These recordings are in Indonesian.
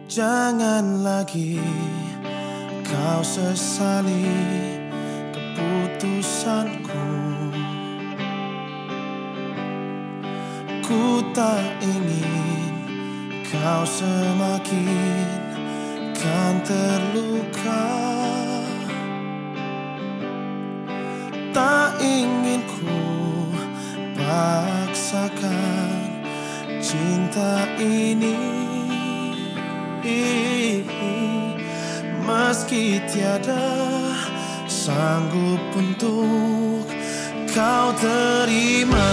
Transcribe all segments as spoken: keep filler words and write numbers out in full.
Jangan lagi kau sesali keputusanku. Ku tak ingin kau semakin kan terluka. Tak ingin ku paksakan cinta ini, meski tiada sanggup untuk kau terima.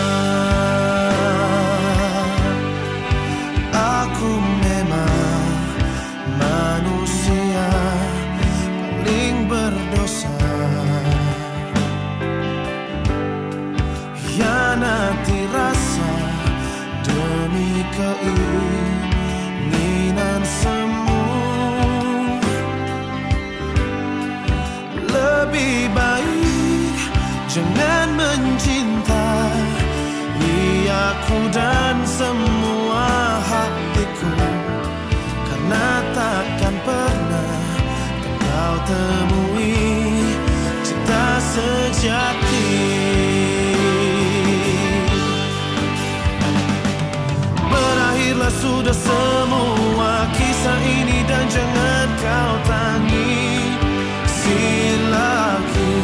Aku memang manusia paling berdosa, hianati rasa demi keinginan semu. Lebih baik jangan mencintai aku dan semua hatiku, karena takkan pernah kau temui cinta sejati. Berakhirlah sudah semua kisah ini dan jangan kau tangisi lagi.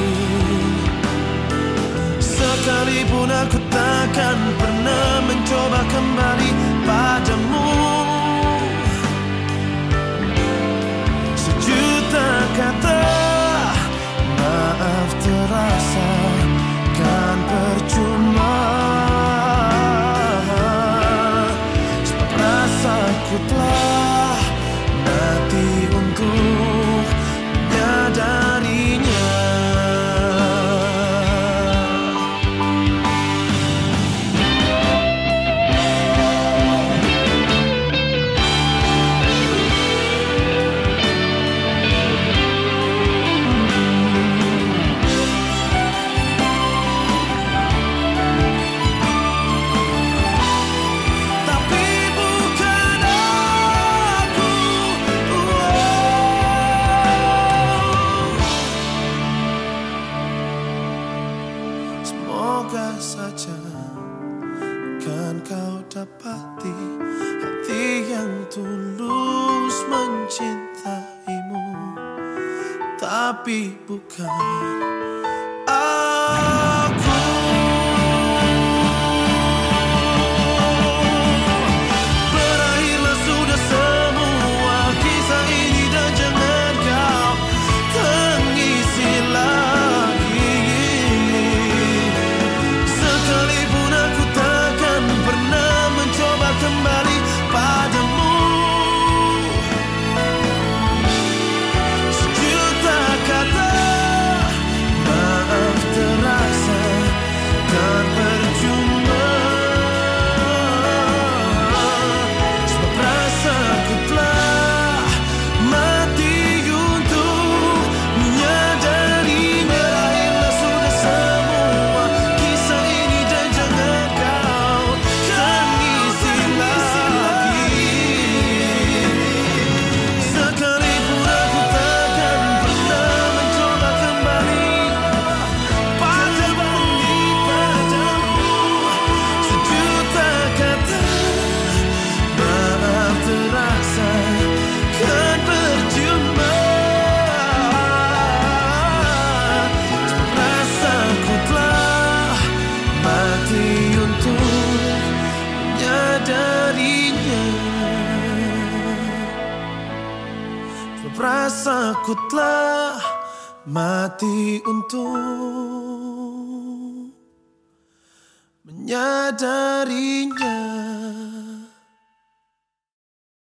Sekalipun aku takkan pernah mencoba kembali padamu. Sejuta kata maaf terasa kan percuma. Sebab rasaku telah mati untuk menyadarinya. Semoga saja kan kau dapati hati yang tulus mencintaimu, tapi bukan aku. Berakhirlah sudah semua kisah ini dan jangan kau tangisi lagi. Sekalipun aku takkan pernah mencoba kembali padamu. Sejuta kata maaf terasa kan percuma. Sebab rasaku telah mati untuk menyadarinya. Berakhirlah sudah semua kisah ini dan jangan kau tangisi lagi. Sekalipun aku takkan pernah mencoba kembali padamu, padamu. Sejuta kata maaf terasa kan percuma. Sebab rasaku telah mati untuk menyadarinya. Sebab rasaku telah mati untuk menyadarinya.